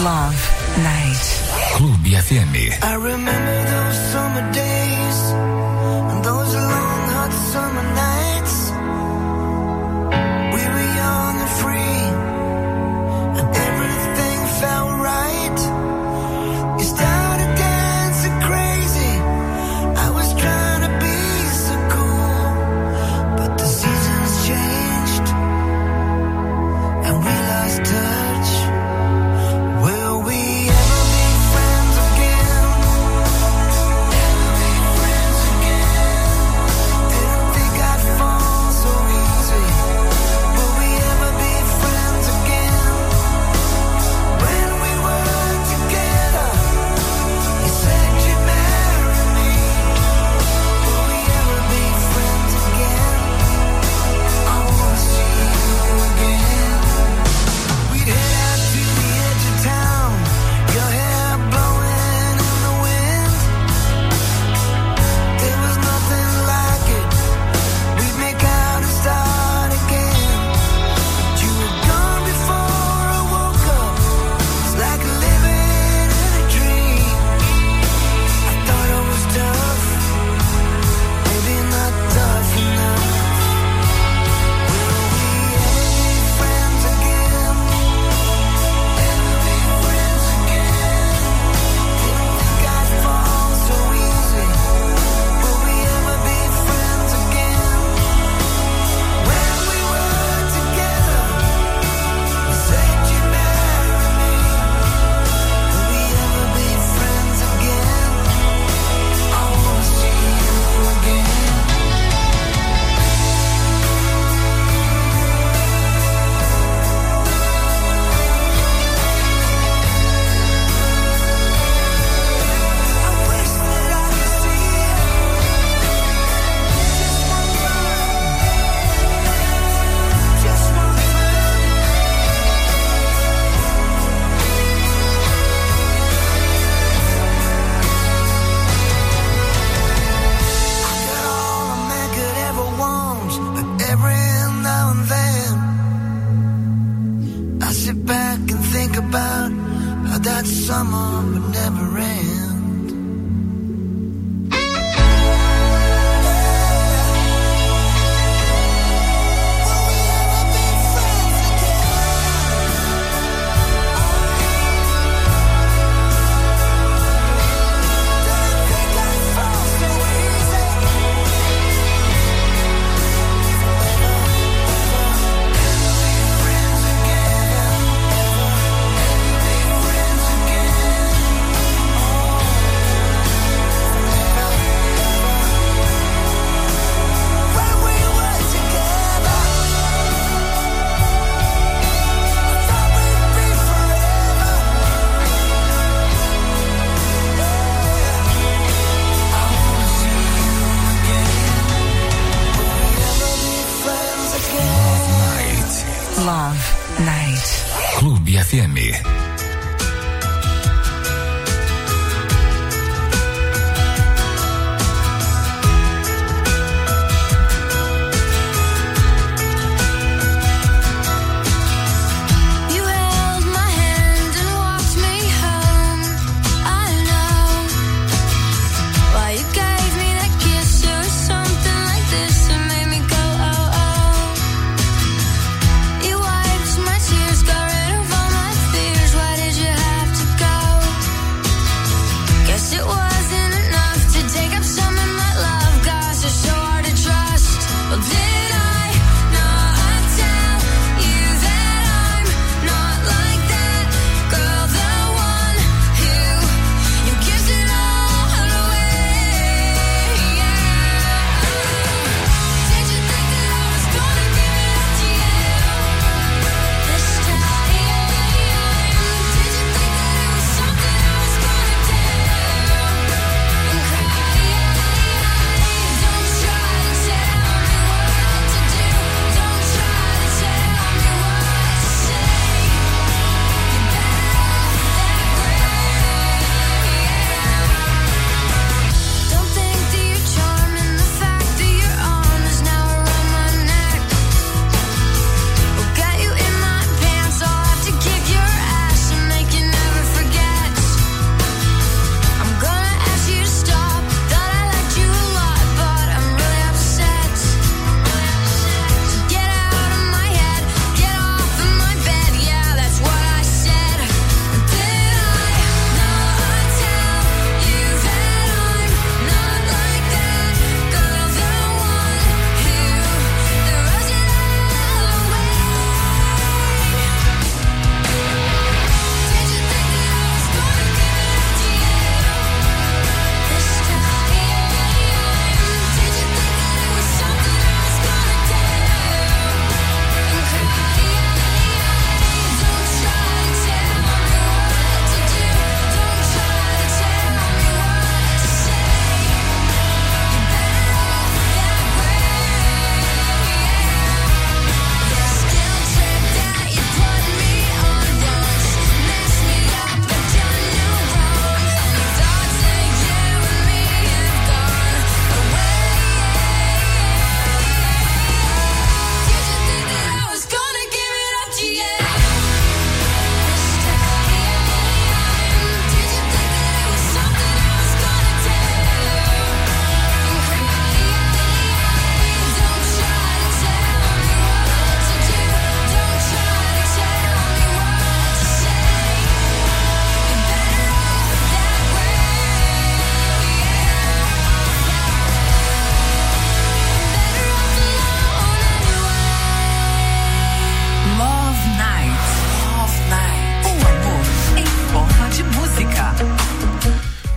Love Night. Clube FM. I remember those summer days and those long hot summer nights. We were young and free and everything felt right. You started dancing crazy. I was trying to be so cool, but the seasons changed and we lost touch. Will we ever be friends again? Ever be friends again? Didn't think I'd fall so easy. Will we ever be friends again? When we were together, you said you'd marry me. Will we ever be friends again? I wanna see you again. We'd head out to the edge of town, your hair blowing in the wind. There was nothing like it. We'd make out and start again. But you were gone before I woke up. It's like living in a dream. I thought I was tough, maybe not tough enough. Will we ever be friends again? Ever be friends again? Didn't think I'd fall so easy. Will we ever be friends again? When we were together, you said you'd marry me. Will we ever be friends again? I wanna see you again. I wish that I could see it. Just one time. I got all a man could ever want, but every now and then I sit back and think about how that summer would never end. Love Night. Clube FM. You held my hand and walked me home. I know why you gave me that kiss. It was something like this that made me go oh oh. You wiped my tears, got rid of all my fears.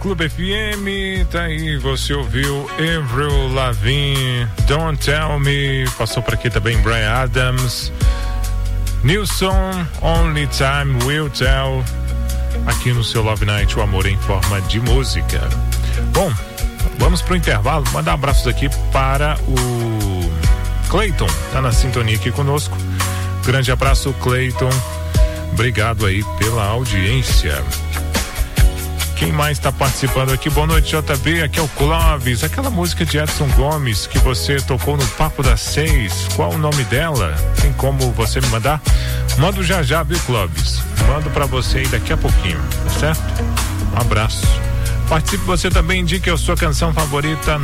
Clube FM, tá aí, você ouviu Avril Lavigne, Don't Tell Me, passou por aqui também Bryan Adams, Nilsson, Only Time Will Tell, aqui no seu Love Night, o amor em forma de música. Bom, vamos pro intervalo, mandar abraços aqui para o Cleiton, tá na sintonia aqui conosco. Grande abraço, Cleiton, obrigado aí pela audiência. Quem mais está participando aqui? Boa noite, JB, aqui é o Clóvis. Aquela música de Edson Gomes que você tocou no Papo das 6, qual o nome dela? Tem como você me mandar? Mando já, viu, Clóvis? Mando para você aí daqui a pouquinho, tá certo? Um abraço. Participe você também, indique a sua canção favorita,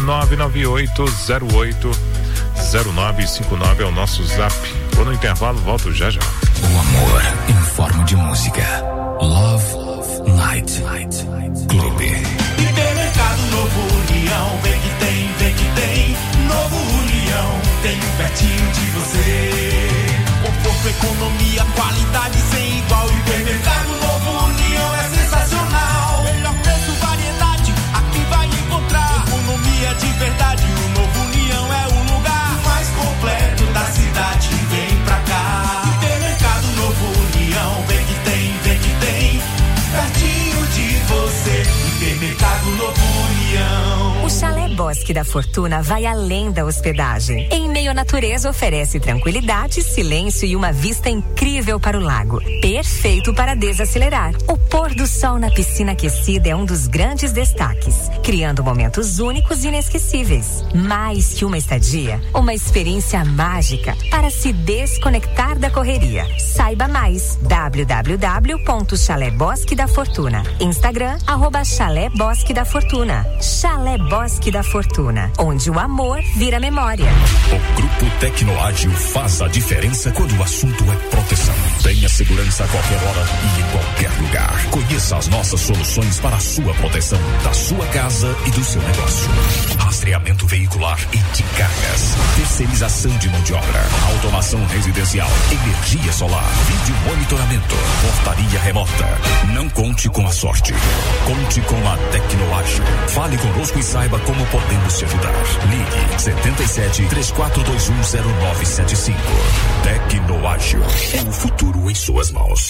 998080959 é o nosso zap. Vou no intervalo, volto já. O amor em forma de música. Love Night Clube. Hipermercado Novo União, vem que tem. Novo União, tem um pertinho de você. Conforto, economia, qualidade sem igual. Hipermercado Novo União é sensacional. Melhor preço, variedade, aqui vai encontrar. Economia de verdade, o Novo União é o lugar mais completo da cidade. Vem pra cá. Hipermercado Novo União, vem que tem. Pertinho de você, Hipermercado Novo União. O Chalé Bosque da Fortuna vai além da hospedagem. Em meio à natureza, oferece tranquilidade, silêncio e uma vista incrível para o lago. Perfeito para desacelerar. O pôr do sol na piscina aquecida é um dos grandes destaques, criando momentos únicos e inesquecíveis. Mais que uma estadia, uma experiência mágica para se desconectar da correria. Saiba mais, www.Chalé Bosque da Fortuna. Instagram, @Chalé Bosque da Fortuna. Chalé Bosque da Fortuna, onde o amor vira memória. O Grupo Tecnoágil faz a diferença quando o assunto é proteção. Tenha segurança a qualquer hora e em qualquer lugar. Conheça as nossas soluções para a sua proteção, da sua casa e do seu negócio. Rastreamento veicular e de cargas. Terceirização de mão de obra. Automação residencial. Energia solar. Vídeo monitoramento. Portaria remota. Não conte com a sorte. Conte com a Tecnoágil. Fale conosco e saiba como podemos te ajudar. Ligue 77 3421 0975. Tecnoágil. O futuro em suas mãos.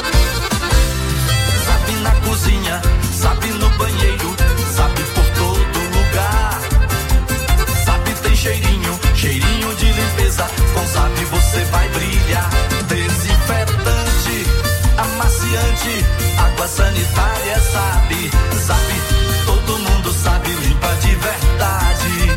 Sabe na cozinha, sabe no banheiro, sabe por todo lugar. Sabe tem cheirinho de limpeza. Com sabe você vai brilhar. Desinfetante, amaciante, água sanitária, sabe, todo mundo sabe, limpa de verdade.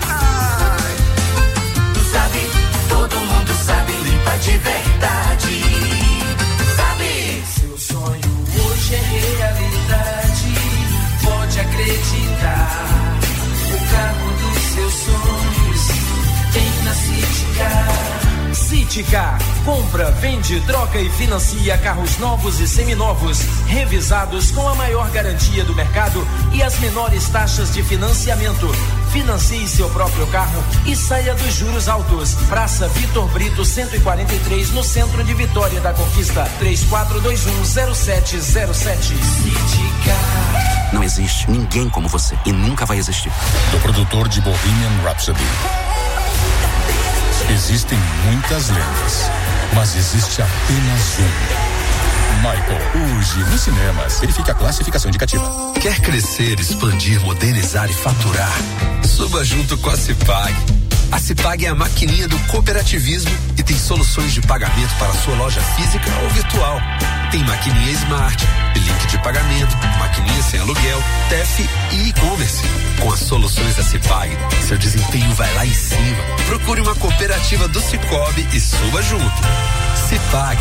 Sabe, todo mundo sabe, limpa de verdade. Sabe, seu sonho hoje é realidade, pode acreditar. O carro dos seus sonhos tem na Citicar. Citicar, compra, vende, troca e financia carros novos e seminovos, revisados com a maior garantia do mercado e as menores taxas de financiamento. Financie seu próprio carro e saia dos juros altos. Praça Vitor Brito 143, no centro de Vitória da Conquista. 34210707. Citicar. Não existe ninguém como você e nunca vai existir. Do produtor de Bohemian Rhapsody. Existem muitas lendas, mas existe apenas um. Michael, hoje nos cinemas. Verifique a classificação indicativa. Quer crescer, expandir, modernizar e faturar? Suba junto com a Cipag. A Cipag é a maquininha do cooperativismo e tem soluções de pagamento para sua loja física ou virtual. Tem maquininha Smart, link de pagamento, maquininha sem aluguel, TEF e e-commerce. Com as soluções da Cipag, seu desempenho vai lá em cima. Procure uma cooperativa do Cicobi e suba junto. Cipag.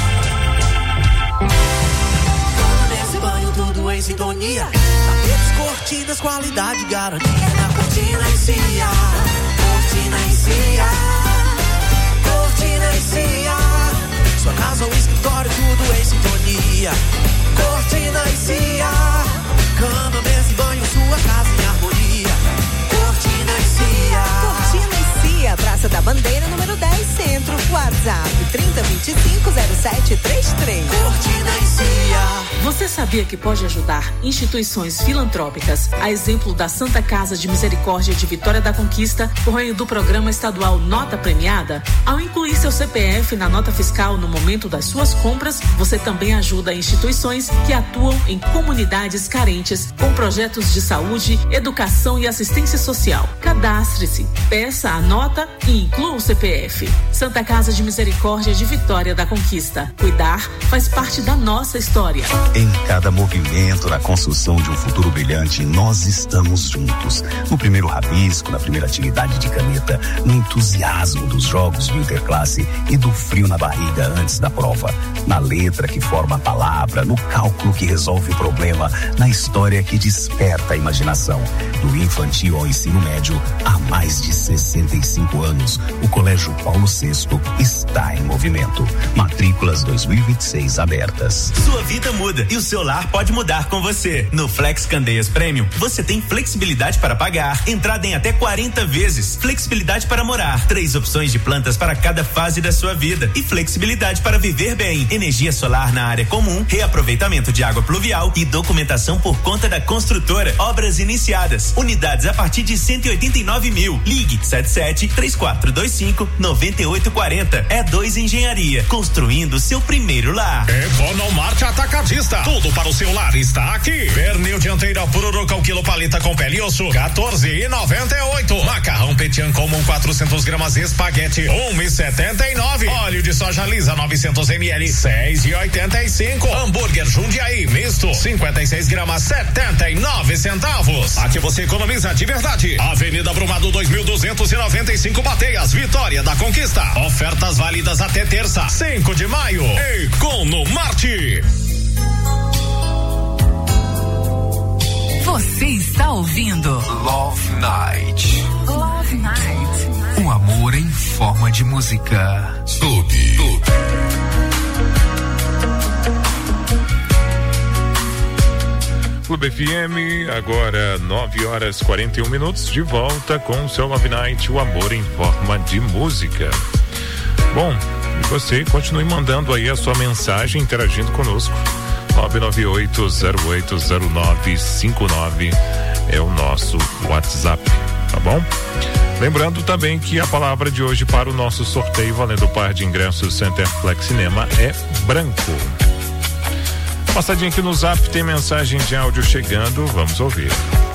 Nesse banho tudo em sintonia. Tapetes, cortinas, qualidade, garantia. Na Cortina e Cia. Cortina e Cia. Cortina e Cia. Sua casa ou escritório, tudo em sintonia. Cortina e Cia. Cama, mesa e banho, sua casa em harmonia. Cortina e Cia. Cortina e Cia, Praça da Bandeira, número 10, Centro. WhatsApp 3021 250733. Curtida em Cia. Você sabia que pode ajudar instituições filantrópicas, a exemplo da Santa Casa de Misericórdia de Vitória da Conquista, por meio do programa estadual Nota Premiada? Ao incluir seu CPF na nota fiscal no momento das suas compras, você também ajuda instituições que atuam em comunidades carentes com projetos de saúde, educação e assistência social. Cadastre-se, peça a nota e inclua o CPF. Santa Casa de Misericórdia de Vitória da Conquista. Cuidar faz parte da nossa história. Em cada movimento na construção de um futuro brilhante, nós estamos juntos. No primeiro rabisco, na primeira atividade de caneta, no entusiasmo dos jogos do Interclasse e do frio na barriga antes da prova. Na letra que forma a palavra, no cálculo que resolve o problema, na história que desperta a imaginação. Do infantil ao ensino médio, há mais de 65 anos, o Colégio Paulo VI está em movimento. Matrículas 2026 abertas. Sua vida muda e o seu lar pode mudar com você. No Flex Candeias Premium, você tem flexibilidade para pagar, entrada em até 40 vezes, flexibilidade para morar, 3 opções de plantas para cada fase da sua vida e flexibilidade para viver bem. Energia solar na área comum, reaproveitamento de água pluvial e documentação por conta da construtora. Obras iniciadas. Unidades a partir de 189 mil. Ligue 77-3425-9840. E2 Engenharia. Construindo seu primeiro lar. Economarte Atacadista. Tudo para o seu lar está aqui. Pernil dianteira Pururuca, o quilo paleta com pele e osso, 14,98. Macarrão Petian comum 400 gramas espaguete, 1,79. Óleo de soja lisa 900 ml, 6,85. Hambúrguer Jundiaí misto, 56 gramas, 79 centavos. Aqui você economiza de verdade. Avenida Brumado 2295 Bateias, Vitória da Conquista. Ofertas válidas até terça, 5 de maio. Economarte. Você está ouvindo Love Night. Love Night. Um amor em forma de música. Clube. Clube FM, agora 9h41, de volta com o seu Love Night, o amor em forma de música. Bom, e você continue mandando aí a sua mensagem, interagindo conosco. 998-080959 é o nosso WhatsApp, tá bom? Lembrando também que a palavra de hoje para o nosso sorteio valendo o par de ingressos Center Flex Cinema é branco. Passadinha aqui no Zap, tem mensagem de áudio chegando, vamos ouvir.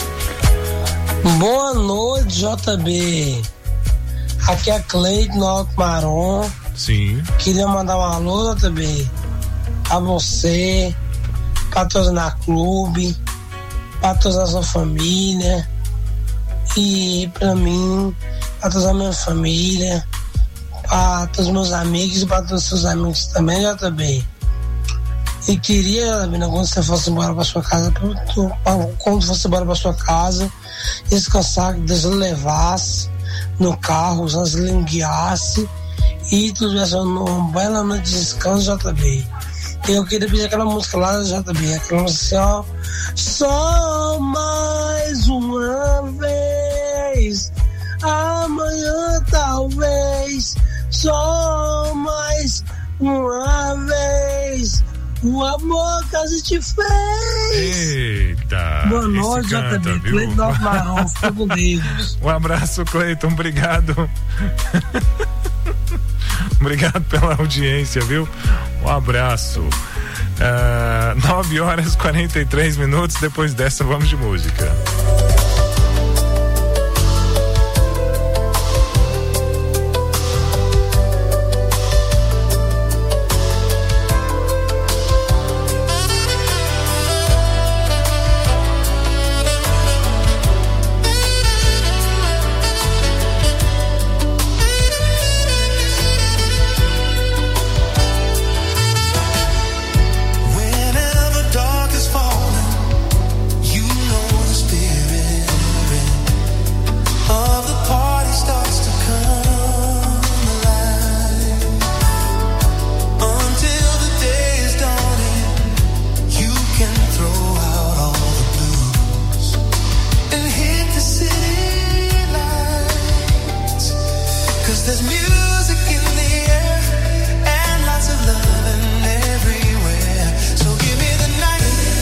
Boa noite, JB. Aqui é Cleide no Alto Marom. Sim. Queria mandar um alô, JB, a você, para todos na clube, para toda a sua família e para mim, para toda a minha família, para todos os meus amigos e para todos os seus amigos também, JB. E queria, quando você fosse embora para sua casa, quando você embora para sua casa, descansar, que Deus levasse no carro, os lhe guiasse e tu tivesse uma bela noite de descanso, JB. Eu queria pedir aquela música lá, JB, aquela música assim, ó. Só mais uma vez, amanhã talvez, só mais uma vez, o amor que a gente fez. Eita. Boa noite, JB. Cleiton Nova Marão, fica com Deus. Um abraço, Cleiton, obrigado. Obrigado pela audiência, viu? Um abraço. 9h43, depois dessa vamos de música. There's music in the air and lots loving everywhere. So give me the night.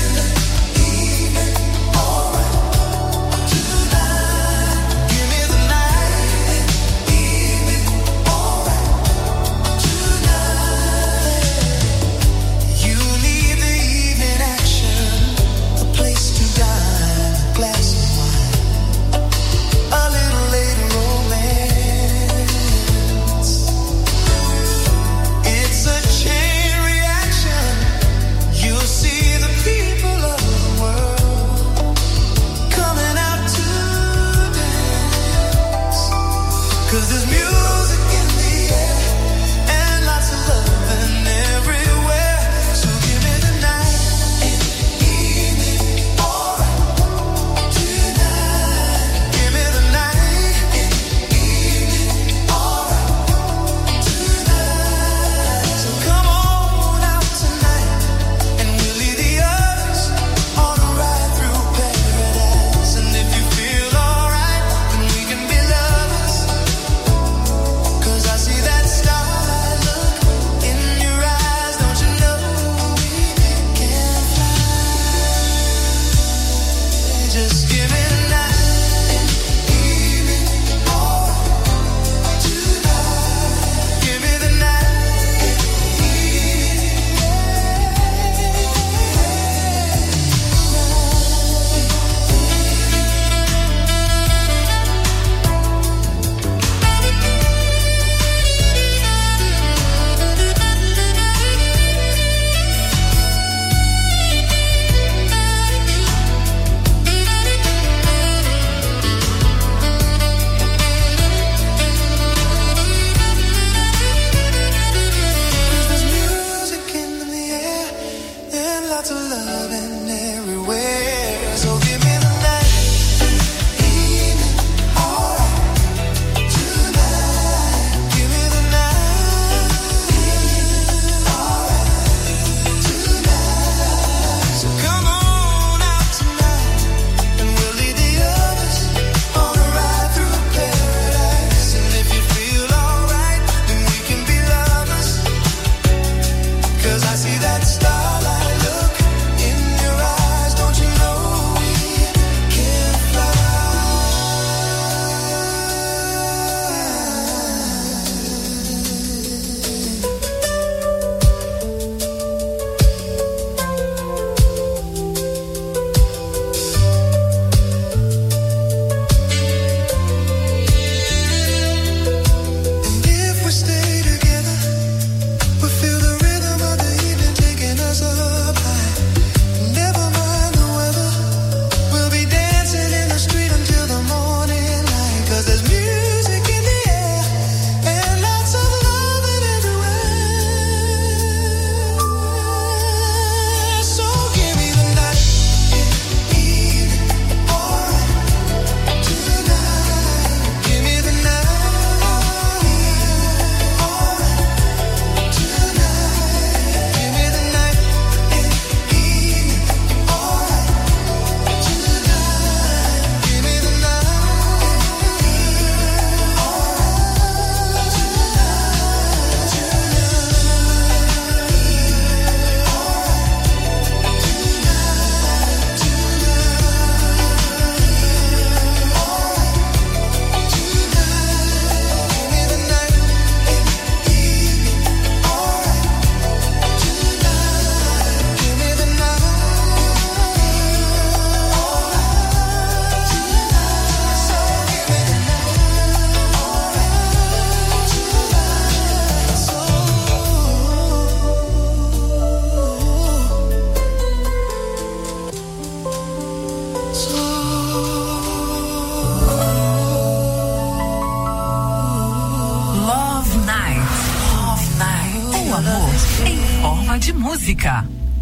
de música.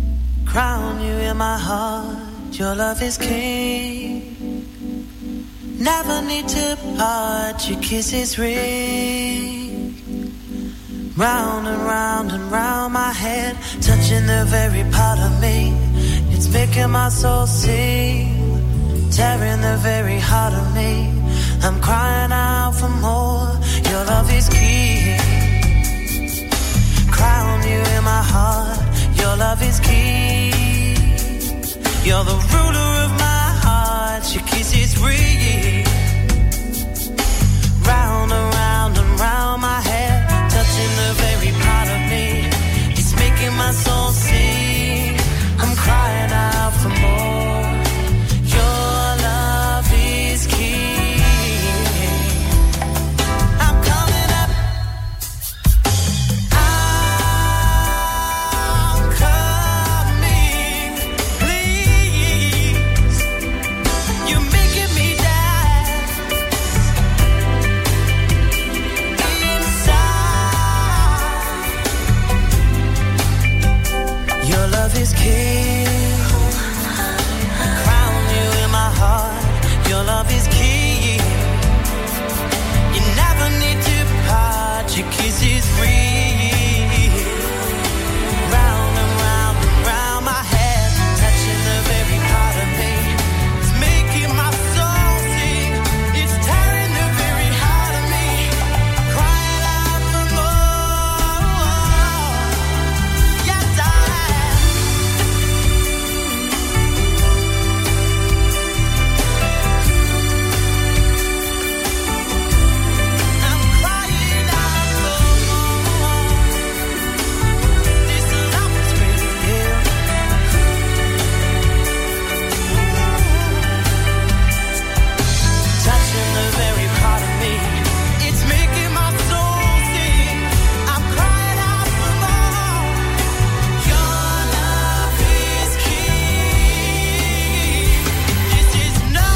Crown you in my heart, your love is king. Never need to part, your kiss is ring. Round and round my head, touching the very part of me. It's making my soul sing, tearing the very heart of me. I'm crying out for more, your love is king. Crown you in You're the ruler of my heart. Your kiss is free. Round and round and round my head, touching the very part of me. It's making my soul sing. I'm crying out for more. Your love is king. I'm coming up. I'm coming. Please. You're making me dance. Inside. Your love is king. Crown you in my heart. Your love is king. You never need to part. Your kiss is free. Round and round and round my head, touching the very part of me. It's making my soul sing. It's tearing the very heart of me. Crying out for more. Yes, I am. I'm crying out for more. This love is real. Touching the very part of me. It's making my soul sing. I'm crying out for more. Your love is king. This is no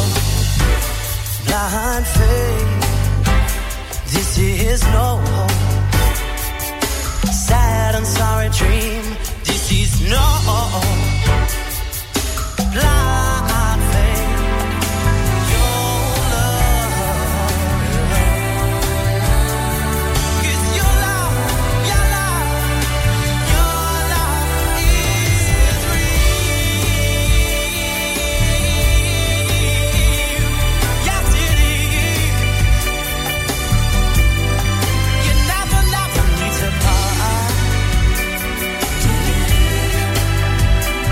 blind faith. This is no sad and sorry dream. This is no blind faith. Your love. 'Cause your love is real. Yes, it is. You never need to part.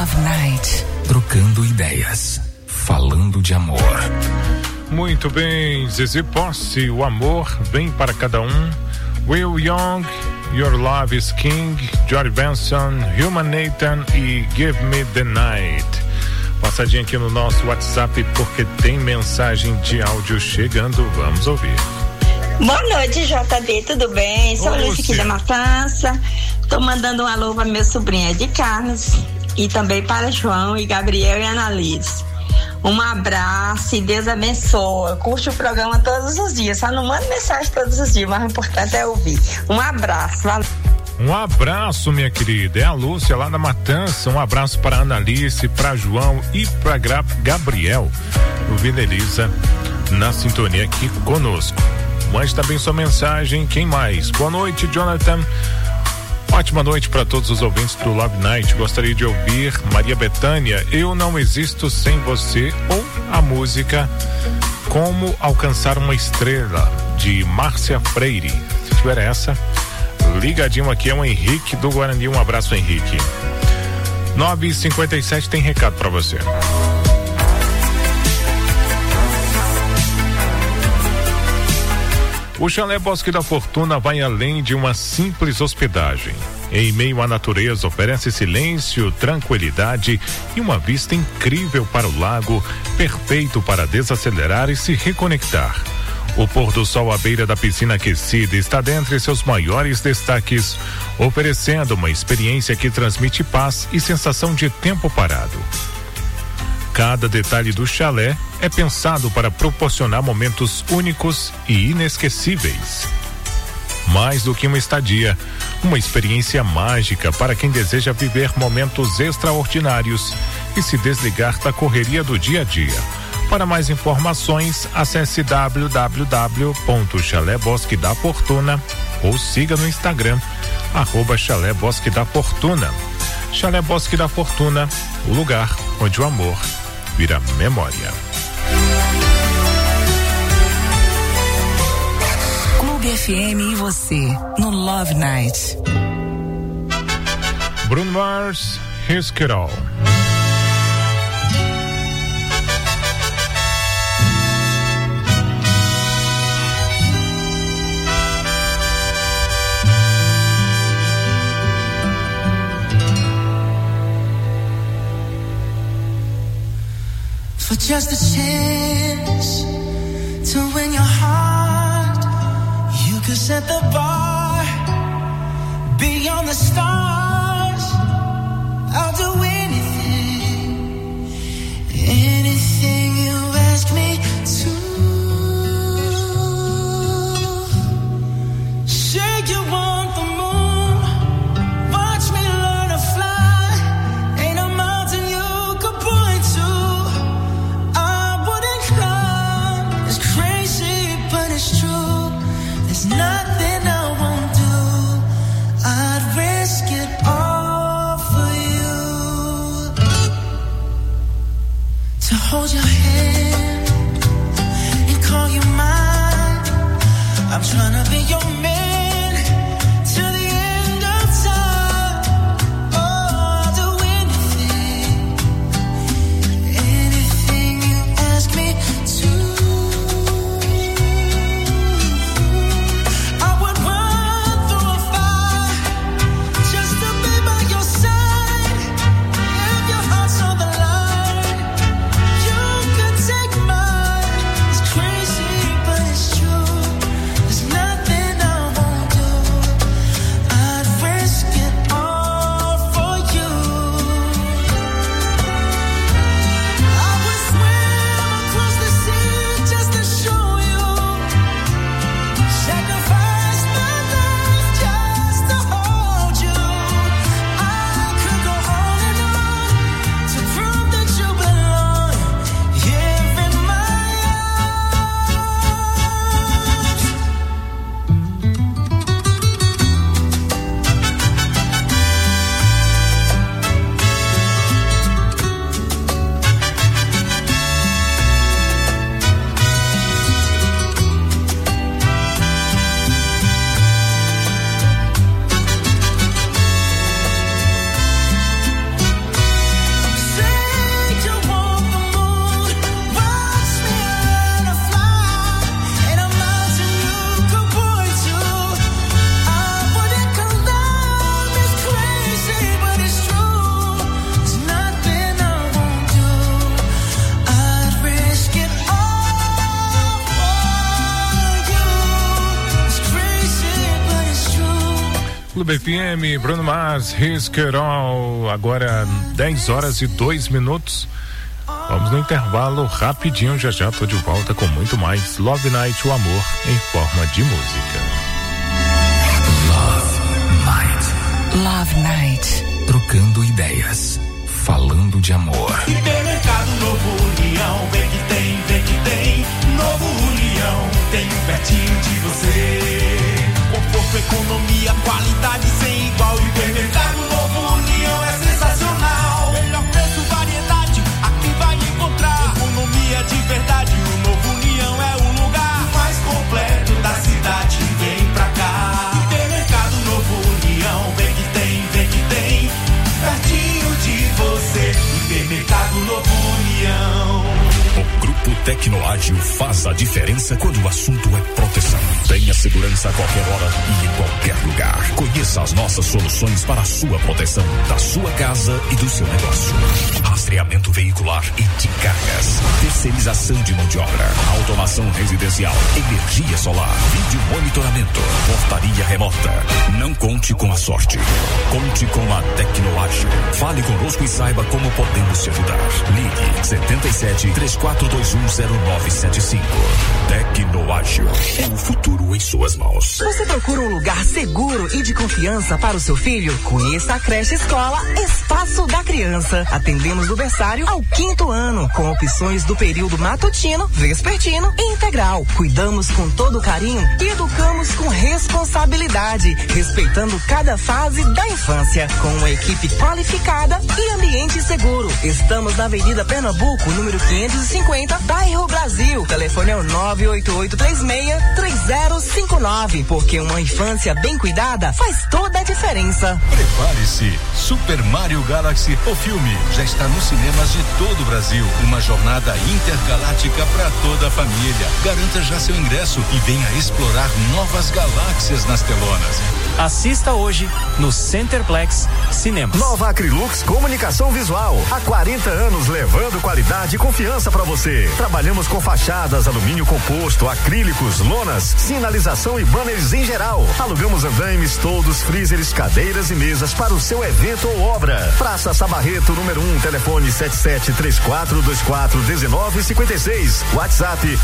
Love Night. Trocando ideias, falando de amor. Muito bem, Zizi Posse, o amor vem para cada um. Will Young, Your Love is King, George Benson, Human Nathan e Give Me the Night. Passadinha aqui no nosso WhatsApp porque tem mensagem de áudio chegando, vamos ouvir. Boa noite, JB, tudo bem? Sou Lúcia aqui da Matança. Tô mandando um alô para meu sobrinho de Carlos e também para João e Gabriel e Annalise. Um abraço e Deus abençoe. Curte o programa todos os dias, só não manda mensagem todos os dias, mas o importante é ouvir. Um abraço, valeu. Um abraço, minha querida. É a Lúcia lá da Matança. Um abraço para a Annalise, para João e para Gabriel. O Vila Elisa na sintonia aqui conosco. Mande também sua mensagem. Quem mais? Boa noite, Jonathan. Ótima noite para todos os ouvintes do Love Night. Gostaria de ouvir Maria Bethânia, Eu Não Existo Sem Você, ou a música Como Alcançar uma Estrela, de Márcia Freire. Se tiver essa, ligadinho aqui é o Henrique do Guarani. Um abraço, Henrique. 9h57 tem recado para você. O Chalé Bosque da Fortuna vai além de uma simples hospedagem. Em meio à natureza, oferece silêncio, tranquilidade e uma vista incrível para o lago, perfeito para desacelerar e se reconectar. O pôr do sol à beira da piscina aquecida está dentre seus maiores destaques, oferecendo uma experiência que transmite paz e sensação de tempo parado. Cada detalhe do chalé é pensado para proporcionar momentos únicos e inesquecíveis. Mais do que uma estadia, uma experiência mágica para quem deseja viver momentos extraordinários e se desligar da correria do dia a dia. Para mais informações, acesse www.Chalé Bosque da Fortuna ou siga no Instagram, @Chalé Bosque da Fortuna. Chalé Bosque da Fortuna, o lugar onde o amor vira memória. Clube FM e você, no Love Night. Bruno Mars, Risk It All. For just a chance to win your heart, you could set the bar beyond the stars. I'll do anything, anything you ask me to. Say you want the moon, watch me learn to fly. Ain't a mountain you could point to. It's crazy, but it's true. There's nothing I Clube FM, Bruno Mars, His Carol, agora 10h02. Vamos no intervalo rapidinho, já tô de volta com muito mais Love Night, o amor em forma de música. Love Night. Trocando ideias, falando de amor. Hipermercado Novo União, vem que tem. Novo União, tem pertinho de você. Conforto, economia, qualidade sem igual. Hipermercado Novo União é sensacional. Melhor preço, variedade, aqui vai encontrar. Economia de verdade, o Novo União é o lugar mais completo da cidade. Vem pra cá. Hipermercado Novo União, vem que tem. Pertinho de você. Hipermercado Novo União. O Grupo Tecnoágil faz a diferença quando o assunto é proteção. Tenha segurança a qualquer hora e em qualquer lugar. Conheça as nossas soluções para a sua proteção, da sua casa e do seu negócio. Rastreamento veicular e de cargas. Terceirização de mão de obra. Automação residencial. Energia solar. Vídeo monitoramento. Portaria remota. Não conte com a sorte. Conte com a Tecnoágil. Fale conosco e saiba como podemos te ajudar. Ligue 77 34210975. Tecnoágil. O futuro em suas mãos. Você procura um lugar seguro e de confiança para o seu filho? Conheça a creche escola Espaço da Criança. Atendemos do berçário ao 5º ano, com opções do período matutino, vespertino e integral. Cuidamos com todo carinho e educamos com responsabilidade, respeitando cada fase da infância, com uma equipe qualificada e ambiente seguro. Estamos na Avenida Pernambuco, número 550, bairro Brasil. Telefone é o 988363059, porque uma infância bem cuidada faz toda a diferença. Prepare-se, Super Mario Galaxy, o filme, já está nos cinemas de todo o Brasil. Uma jornada intergaláctica para toda a família. Garanta já seu ingresso e venha explorar novas galáxias nas telonas. Assista hoje no Centerplex Cinemas. Nova Acrylux Comunicação Visual. Há 40 anos levando qualidade e confiança para você. Trabalhamos com fachadas, alumínio composto, acrílicos, lonas, sinalização e banners em geral. Alugamos andaimes, toldos, freezers, cadeiras e mesas para o seu evento ou obra. Praça Sabarreto, número 1, telefone 7734241956. WhatsApp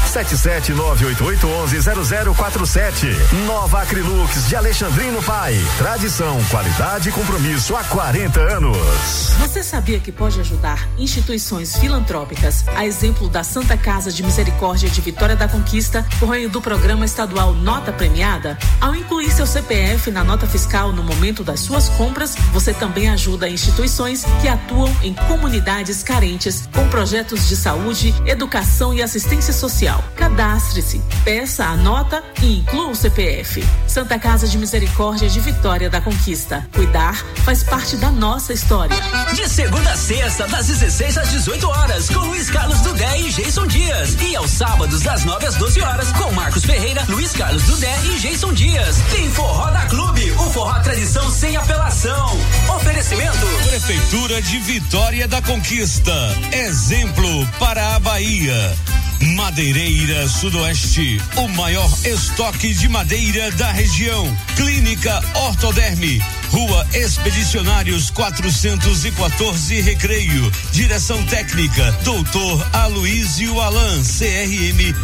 77988110047. Nova Acrylux de Alexandrino Pai. Tradição, qualidade e compromisso há 40 anos. Você sabia que pode ajudar instituições filantrópicas, a exemplo da Santa Casa de Misericórdia de Vitória da Conquista, por meio do programa estadual Nota Premiada? Ao incluir seu CPF na nota fiscal no momento das suas compras, você também ajuda instituições que atuam em comunidades carentes com projetos de saúde, educação e assistência social. Cadastre-se, peça a nota e inclua o CPF. Santa Casa de Misericórdia de Vitória da Conquista. Cuidar faz parte da nossa história. De segunda a sexta, das 16 às 18 horas, com Luiz Carlos Dudé e Jason Dias. E aos sábados, das 9 às 12 horas, com Marcos Ferreira, Luiz Carlos Dudé e Jason Dias. Tem Forró da Clube, o forró tradição sem apelação. Oferecimento: Prefeitura de Vitória da Conquista. Exemplo para a Bahia. Madeireira Sudoeste, o maior estoque de madeira da região. Clínica Ortoderme, Rua Expedicionários 414 Recreio. Direção técnica Doutor Aloísio Alan, CRM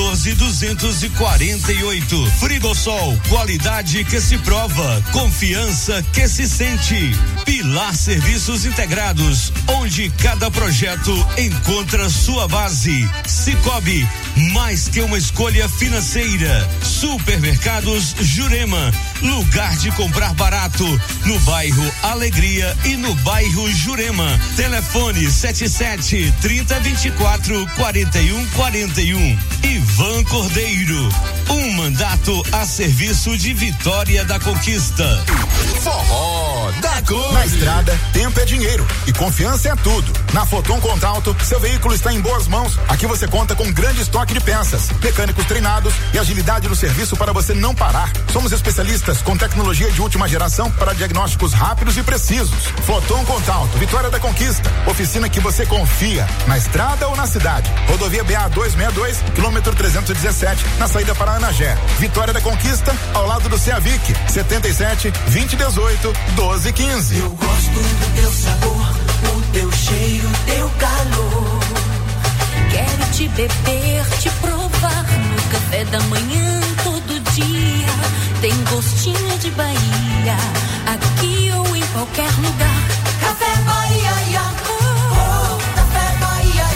14248. Frigosol, qualidade que se prova, confiança que se sente. Pilar Serviços Integrados, onde cada projeto encontra sua base. Cicobi, mais que uma escolha financeira. Supermercados Jurema, lugar de comprar barato, no bairro Alegria e no bairro Jurema. Telefone 77-3024-4141. Ivan Cordeiro, um mandato a serviço de Vitória da Conquista. Forró da Clube. Na estrada, tempo é dinheiro e confiança é tudo. Na Foton Contralto, seu veículo está em boas mãos. Aqui você conta com um grande estoque de peças, mecânicos treinados e agilidade no serviço para você não parar. Somos especialistas com tecnologia de última geração para diagnósticos rápidos e precisos. Foton Contralto, Vitória da Conquista. Oficina que você confia, na estrada ou na cidade. Rodovia BA 262, quilômetro 317, na saída para Anagé. Vitória da Conquista, ao lado do Ceavic, 77 2018 1215. Eu gosto do teu sabor, o teu cheiro, teu calor. Quero te beber, te provar no café da manhã todo dia. Tem gostinho de Bahia, aqui ou em qualquer lugar. Café Bahia, oh, Café Bahia,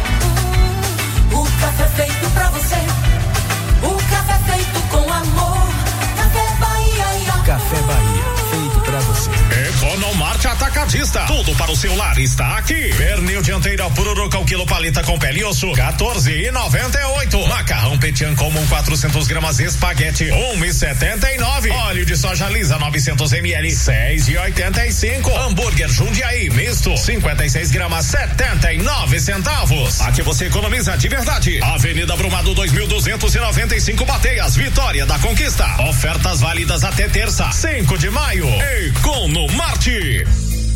o café feito pra você, o café feito com amor. Café Bahia, Café Bahia, feito pra você. Economarte Atacadista, tudo para o celular está aqui. Pernil dianteira Pururuca, o quilo paleta com pele e osso, 14,98. Macarrão Petian comum 400 gramas espaguete, 1,79. Óleo de soja lisa 900 ml, 6,85. Hambúrguer Jundiaí misto, 56 gramas, 79 centavos. Aqui você economiza de verdade. Avenida Brumado 2295 Bateias, Vitória da Conquista. Ofertas válidas até terça, 5 de maio. Economarte.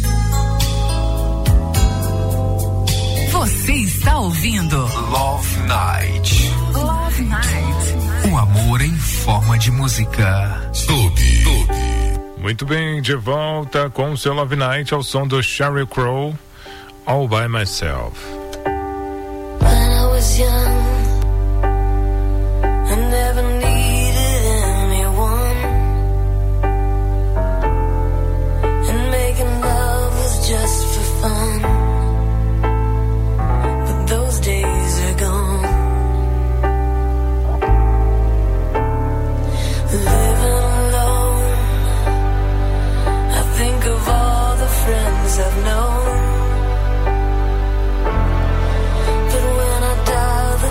Você está ouvindo Love Night. Love Night. Um amor em forma de música. Clube. Muito bem, de volta com o seu Love Night ao som do Sheryl Crow, All By Myself. When I was young, I never needed anyone, and making love was just for fun. But those days are gone. Living alone, I think of all the friends I've known. But when I dial the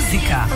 música.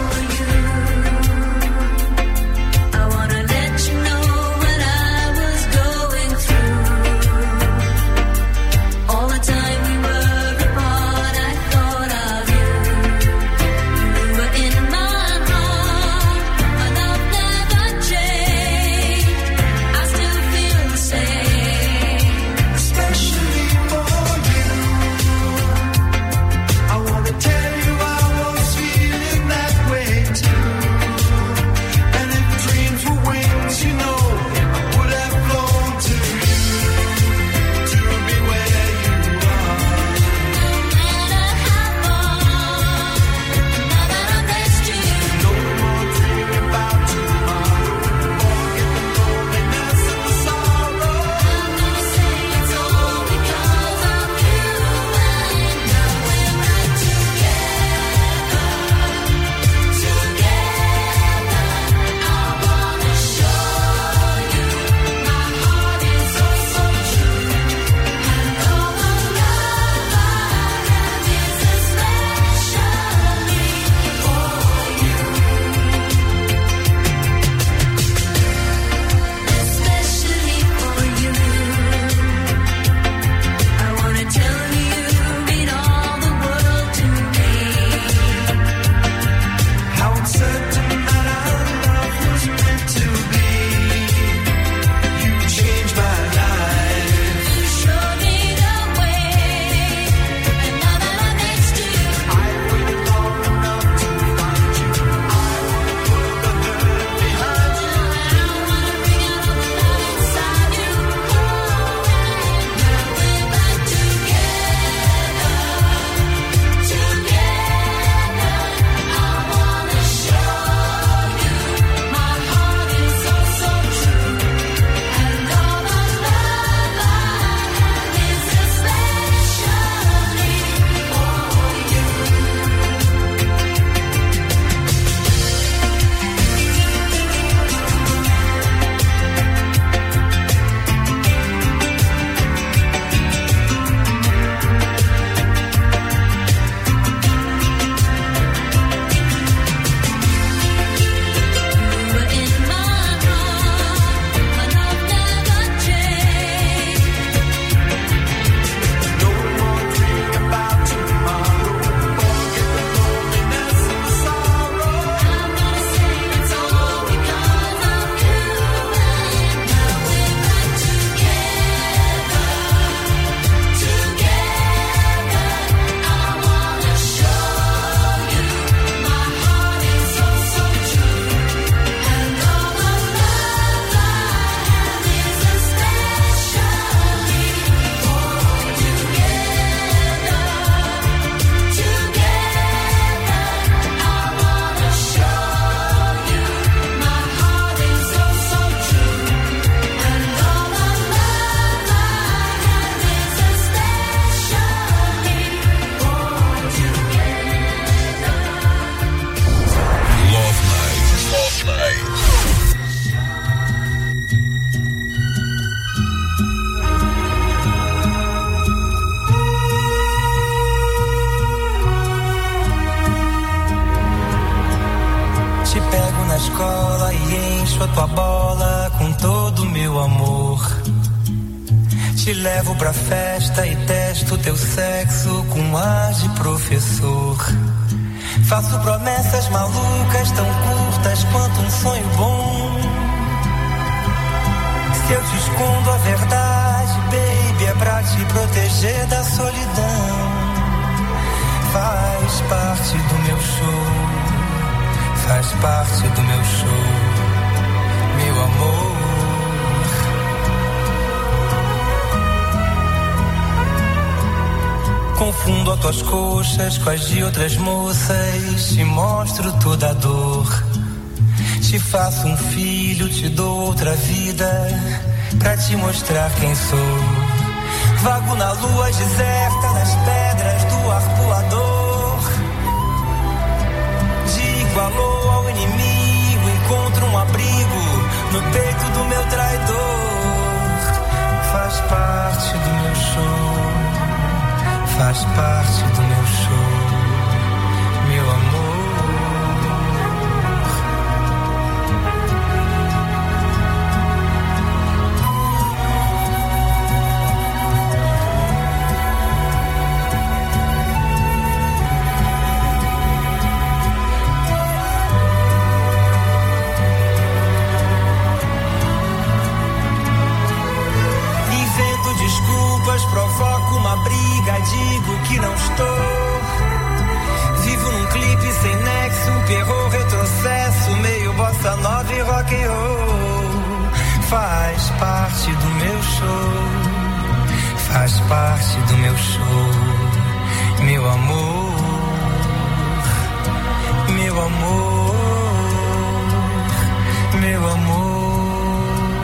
escola e encho a tua bola com todo o meu amor. Te levo pra festa e testo teu sexo com ar de professor. Faço promessas malucas tão curtas quanto um sonho bom. Se eu te escondo a verdade, baby, é pra te proteger da solidão. Faz parte do meu show. Faz parte do meu show, meu amor. Confundo as tuas coxas com as de outras moças. Te mostro toda a dor. Te faço um filho, te dou outra vida pra te mostrar quem sou. Vago na lua deserta, nas pedras do arpoador. Digo alô ao inimigo, encontro um abrigo no peito do meu traidor. Faz parte do meu show. Faz parte do meu show, meu amor. comigo que não estou. Vivo num clipe sem nexo, perro, retrocesso, meio bossa nova e rock and roll. Faz parte do meu show, faz parte do meu show, meu amor, meu amor, meu amor,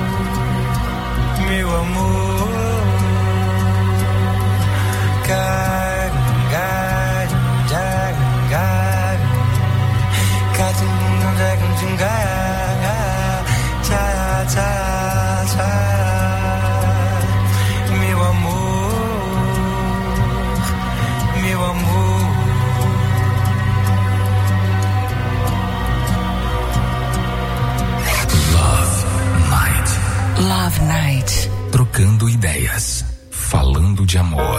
meu amor. Meu amor, meu amor. Love Night. Trocando ideias. Falando de amor.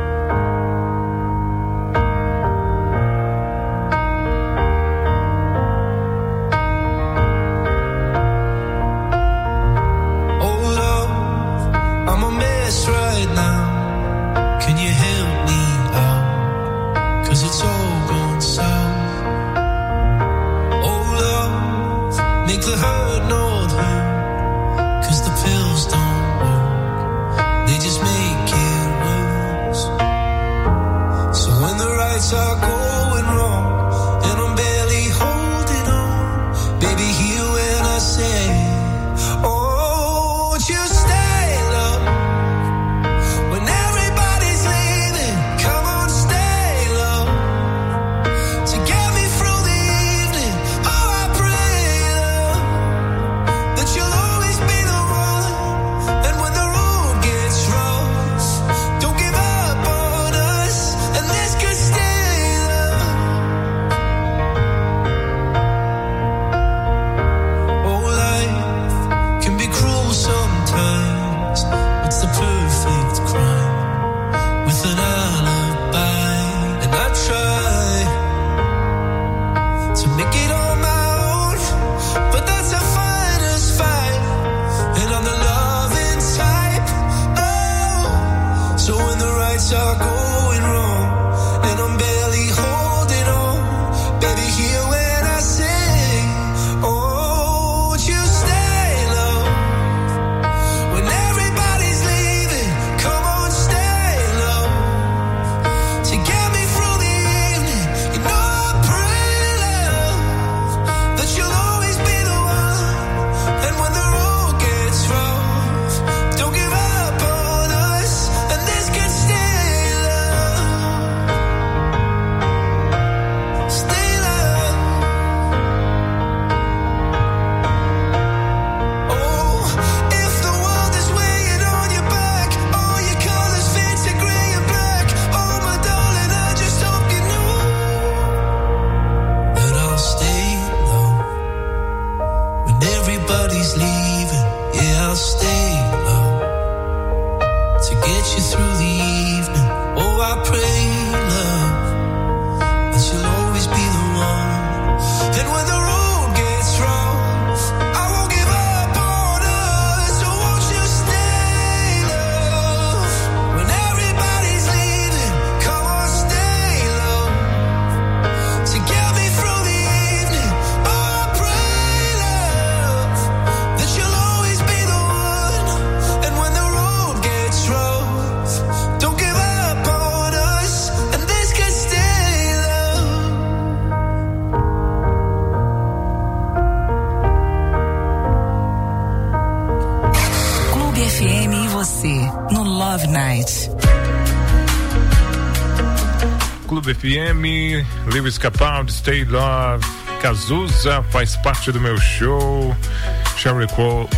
Clube FM, Lewis Capaldi, Stay Love, Cazuza, faz parte do meu show, Sheryl Crow,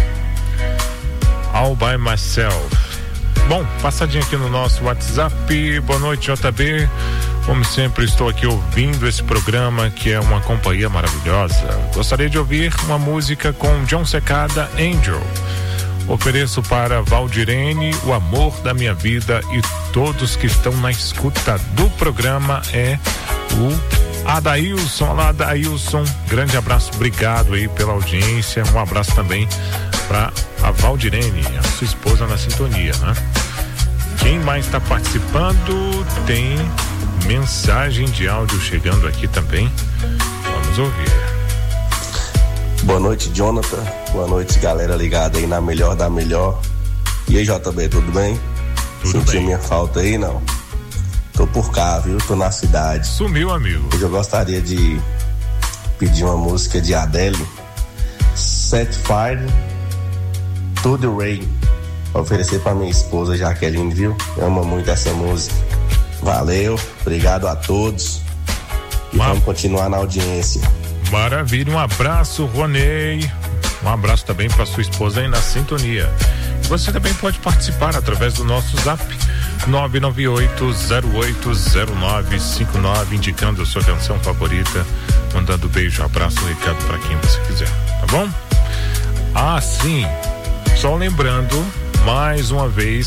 All By Myself. Bom, passadinha aqui no nosso WhatsApp. Boa noite, JB. Como sempre, estou aqui ouvindo esse programa que é uma companhia maravilhosa. Gostaria de ouvir uma música com John Secada, Angel. Ofereço para Valdirene, o amor da minha vida, e todos que estão na escuta do programa é o Adailson. Olá, Adailson, grande abraço, obrigado aí pela audiência. Um abraço também para a Valdirene, a sua esposa na sintonia, né? Quem mais está participando? Tem mensagem de áudio chegando aqui também. Vamos ouvir. Boa noite, Jonathan. Boa noite, galera ligada aí na Melhor da Melhor. E aí, JB, tudo bem? Sentiu minha falta aí, não? Tô por cá, viu? Tô na cidade. Sumiu, amigo. Hoje eu gostaria de pedir uma música de Adele, Set Fire to the Rain, pra oferecer pra minha esposa Jaqueline, viu? Ama muito essa música. Valeu, obrigado a todos e vamos continuar na audiência. Maravilha, um abraço, Ronei. Um abraço também para sua esposa aí na sintonia. Você também pode participar através do nosso zap 998-080959, indicando a sua canção favorita, mandando beijo, abraço, recado para quem você quiser, tá bom? Ah, sim, só lembrando mais uma vez